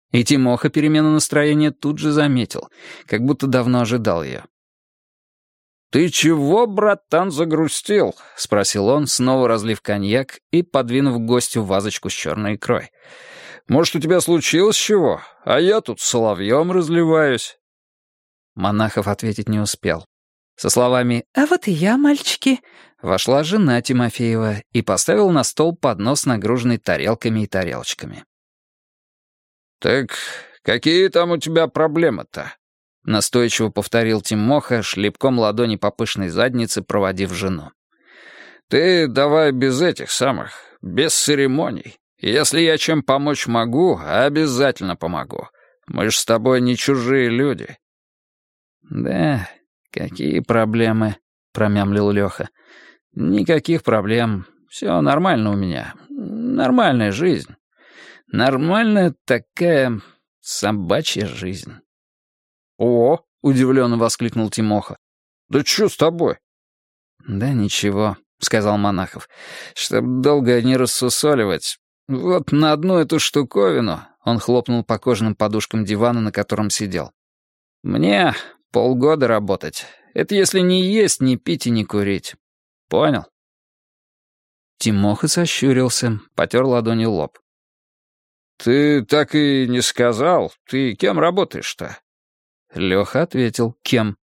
И Тимоха перемену настроения тут же заметил, как будто давно ожидал ее. «Ты чего, братан, загрустил?» — спросил он, снова разлив коньяк и подвинув к гостю вазочку с черной икрой. «Может, у тебя случилось чего? А я тут соловьем разливаюсь». Монахов ответить не успел. Со словами «А вот и я, мальчики», вошла жена Тимофеева и поставила на стол поднос, нагруженный тарелками и тарелочками. «Так какие там у тебя проблемы-то?» — настойчиво повторил Тимоха, шлепком ладони по пышной заднице, проводив жену. «Ты давай без этих самых, без церемоний. Если я чем помочь могу, обязательно помогу. Мы ж с тобой не чужие люди». «Да, какие проблемы?» — промямлил Леха. «Никаких проблем. Все нормально у меня. Нормальная жизнь. Нормальная такая собачья жизнь». «О!» — удивленно воскликнул Тимоха. «Да что с тобой?» «Да ничего», — сказал Монахов. «Чтоб долго не рассусоливать. Вот на одну эту штуковину...» — он хлопнул по кожаным подушкам дивана, на котором сидел. «Мне полгода работать. Это если не есть, не пить и не курить. Понял?» Тимоха сощурился, потер ладонью лоб. «Ты так и не сказал. Ты кем работаешь-то?» Леха ответил, кем.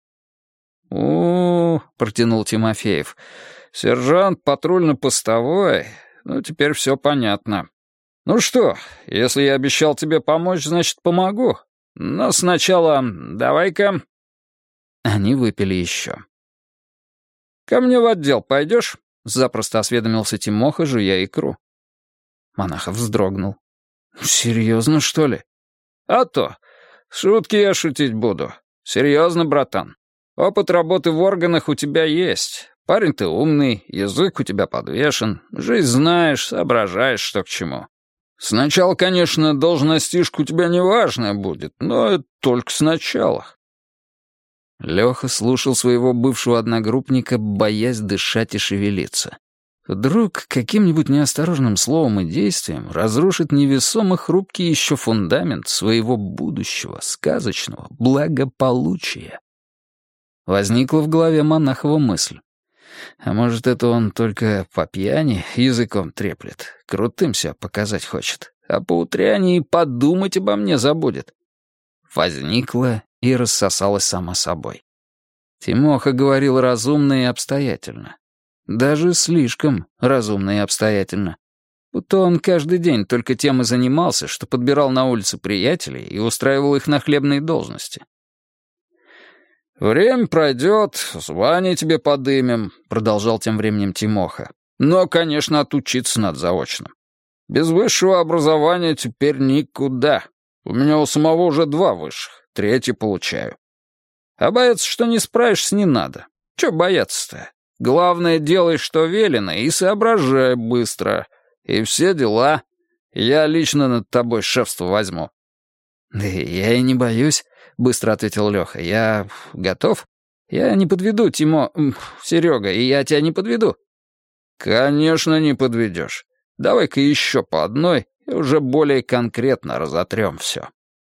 Протянул Тимофеев. «Сержант патрульно-постовой. Ну, теперь все понятно. Ну что, если я обещал тебе помочь, значит, помогу. Но сначала давай-ка...» Они выпили еще. «Ко мне в отдел пойдешь?» — запросто осведомился Тимоха, жуя икру. Монахов вздрогнул. «Серьезно, что ли?» «А то. Шутки я шутить буду. Серьезно, братан. Опыт работы в органах у тебя есть. Парень ты умный, язык у тебя подвешен, жизнь знаешь, соображаешь, что к чему. Сначала, конечно, должностишка у тебя неважная будет, но это только сначала». Леха слушал своего бывшего одногруппника, боясь дышать и шевелиться. Вдруг каким-нибудь неосторожным словом и действием разрушит невесомо хрупкий еще фундамент своего будущего, сказочного благополучия. Возникла в голове Монахова мысль. А может, это он только по пьяни языком треплет, крутым себя показать хочет, а по утряне и подумать обо мне забудет. Возникла и рассосалась сама собой. Тимоха говорил разумно и обстоятельно. Даже слишком разумно и обстоятельно. Будто он каждый день только тем и занимался, что подбирал на улице приятелей и устраивал их на хлебные должности. «Время пройдет, звание тебе подымем», — продолжал тем временем Тимоха. «Но, конечно, отучиться надо заочно. Без высшего образования теперь никуда. У меня у самого уже 2 высших, 3 получаю. А бояться, что не справишься, не надо. Чё бояться-то? Главное, делай, что велено, и соображай быстро. И все дела. Я лично над тобой шефство возьму». «Да я и не боюсь», — быстро ответил Леха. «Я готов. Я не подведу, Серега, и я тебя не подведу». «Конечно, не подведешь. Давай-ка еще по одной, и уже более конкретно разотрем все».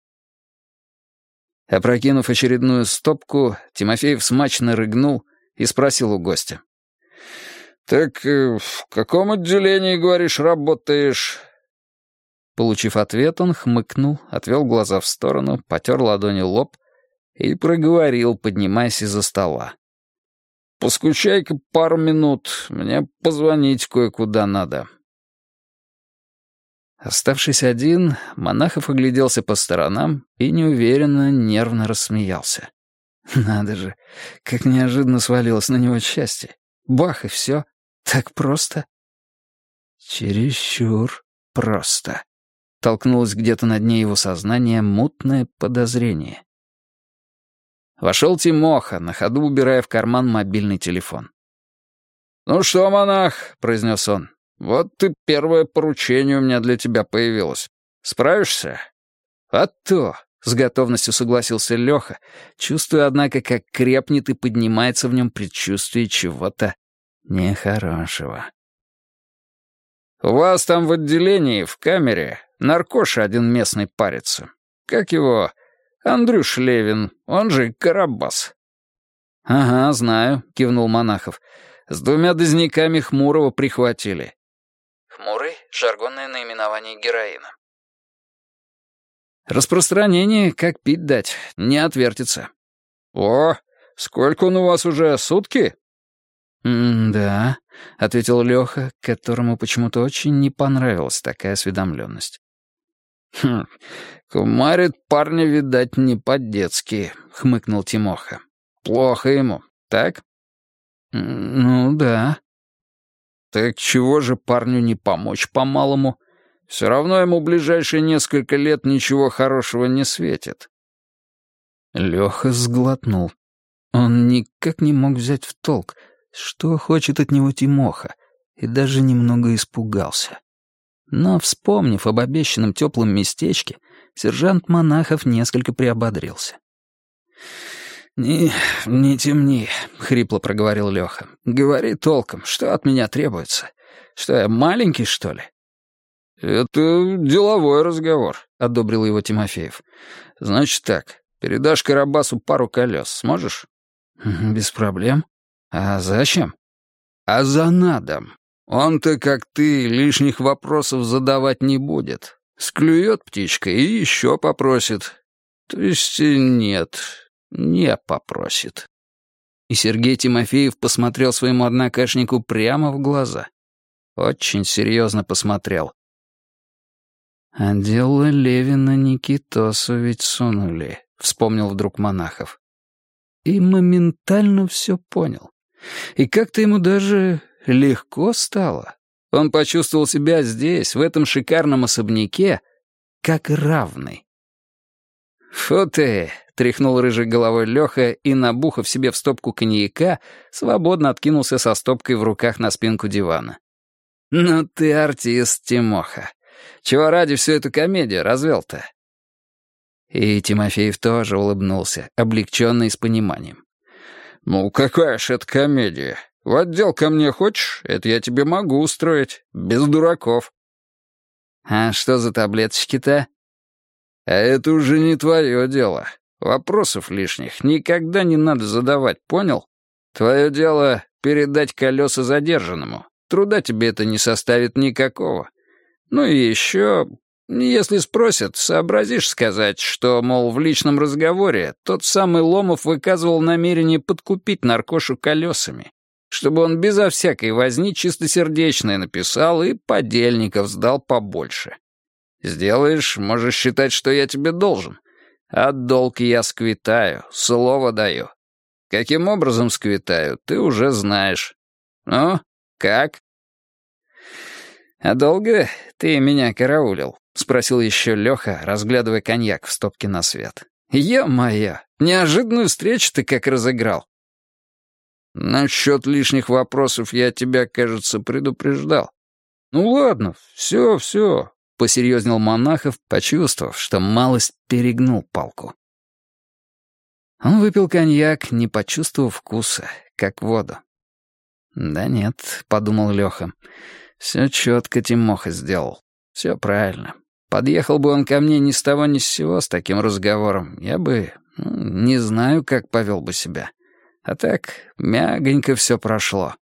Опрокинув очередную стопку, Тимофеев смачно рыгнул и спросил у гостя. «Так в каком отделении, говоришь, работаешь?» Получив ответ, он хмыкнул, отвел глаза в сторону, потер ладонью лоб и проговорил, поднимаясь из-за стола. «Поскучай-ка пару минут, мне позвонить кое-куда надо». Оставшись один, Монахов огляделся по сторонам и неуверенно, нервно рассмеялся. Надо же, как неожиданно свалилось на него счастье. Бах, и все. Так просто. Чересчур просто. Толкнулось где-то на дне его сознания мутное подозрение. Вошел Тимоха, на ходу убирая в карман мобильный телефон. «Ну что, монах», — произнес он, — «вот ты первое поручение у меня для тебя появилось. Справишься?» «А то», — с готовностью согласился Леха, чувствуя, однако, как крепнет и поднимается в нем предчувствие чего-то нехорошего. «У вас там в отделении, в камере, наркоша один местный парится. Как его? Андрюш Левин, он же Карабас». «Ага, знаю», — кивнул Монахов. «С 2 дозняками Хмурого прихватили». Хмурый — жаргонное наименование героина. «Распространение, как пить дать, не отвертится». «О, сколько он у вас уже, сутки?» «Да», — ответил Леха, которому почему-то очень не понравилась такая осведомленность. «Кумарит парня, видать, не по-детски», — хмыкнул Тимоха. «Плохо ему, так?» «Ну, да». «Так чего же парню не помочь по-малому? Все равно ему ближайшие несколько лет ничего хорошего не светит». Леха сглотнул. Он никак не мог взять в толк, что хочет от него Тимоха, и даже немного испугался. Но, вспомнив об обещанном теплом местечке, сержант Монахов несколько приободрился. «Не темни», — хрипло проговорил Леха. «Говори толком, что от меня требуется? Что, я маленький, что ли?» «Это деловой разговор», — одобрил его Тимофеев. «Значит так, передашь Карабасу пару колес, сможешь?» «Без проблем. А зачем?» «А за надом. Он-то, как ты, лишних вопросов задавать не будет. Склюет птичка и еще попросит. То есть нет, не попросит». И Сергей Тимофеев посмотрел своему однокашнику прямо в глаза. Очень серьезно посмотрел. «А дело Левина Никитосу ведь сунули», — вспомнил вдруг Монахов. И моментально все понял. И как-то ему даже легко стало. Он почувствовал себя здесь, в этом шикарном особняке, как равный. «Фу ты!» — тряхнул рыжей головой Леха и, набухав себе в стопку коньяка, свободно откинулся со стопкой в руках на спинку дивана. «Ну ты артист, Тимоха. Чего ради всю эту комедию развел-то?» И Тимофеев тоже улыбнулся, облегченный с пониманием. «Ну, какая ж это комедия? В отдел ко мне хочешь? Это я тебе могу устроить, без дураков». «А что за таблеточки-то?» «А это уже не твое дело. Вопросов лишних никогда не надо задавать, понял? Твое дело — передать колеса задержанному. Труда тебе это не составит никакого. Ну и еще, если спросят, сообразишь сказать, что, мол, в личном разговоре тот самый Ломов выказывал намерение подкупить наркошу колесами, чтобы он безо всякой возни чистосердечное написал и подельников сдал побольше. Сделаешь, можешь считать, что я тебе должен. А долг я сквитаю, слово даю. Каким образом сквитаю, ты уже знаешь. Ну, как?» «А долго ты меня караулил?» — спросил еще Леха, разглядывая коньяк в стопке на свет. «Е-мое, неожиданную встречу ты как разыграл». «Насчет лишних вопросов я тебя, кажется, предупреждал». «Ну ладно, все», — посерьезнел Монахов, почувствовав, что малость перегнул палку. Он выпил коньяк, не почувствовав вкуса, как воду. «Да нет», — подумал Леха, — «все четко Тимоха сделал. Все правильно. Подъехал бы он ко мне ни с того ни с сего с таким разговором, я бы, не знаю, как повел бы себя. А так, мягонько все прошло».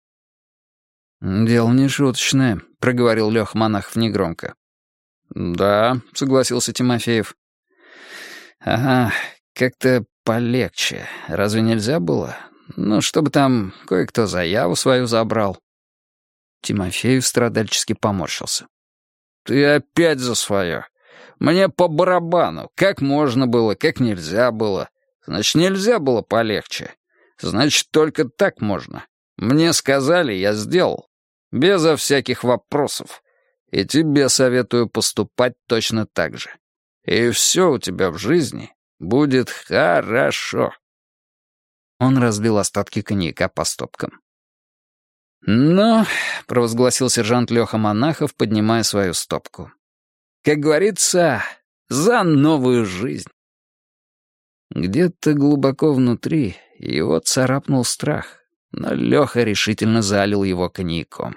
«Дело не шуточное», — проговорил Леха Монахов негромко. «Да», — согласился Тимофеев. «Ага, как-то полегче. Разве нельзя было? Ну, чтобы там кое-кто заяву свою забрал». Тимофеев страдальчески поморщился. «Ты опять за свое. Мне по барабану. Как можно было, как нельзя было. Значит, нельзя было полегче. Значит, только так можно. Мне сказали, я сделал. Безо всяких вопросов. И тебе советую поступать точно так же. И все у тебя в жизни будет хорошо». Он разлил остатки коньяка по стопкам. «Ну», — провозгласил сержант Леха Монахов, поднимая свою стопку, «как говорится, за новую жизнь». Где-то глубоко внутри его царапнул страх, но Леха решительно залил его коньяком.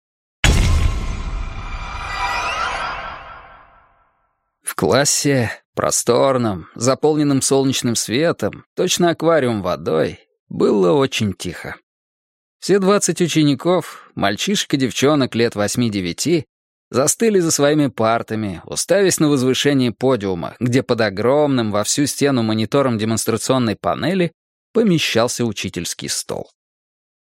В классе просторном, заполненном солнечным светом, точно аквариум водой, было очень тихо. Все 20 учеников, мальчишек и девчонок лет 8-9, застыли за своими партами, уставясь на возвышение подиума, где под огромным во всю стену монитором демонстрационной панели помещался учительский стол.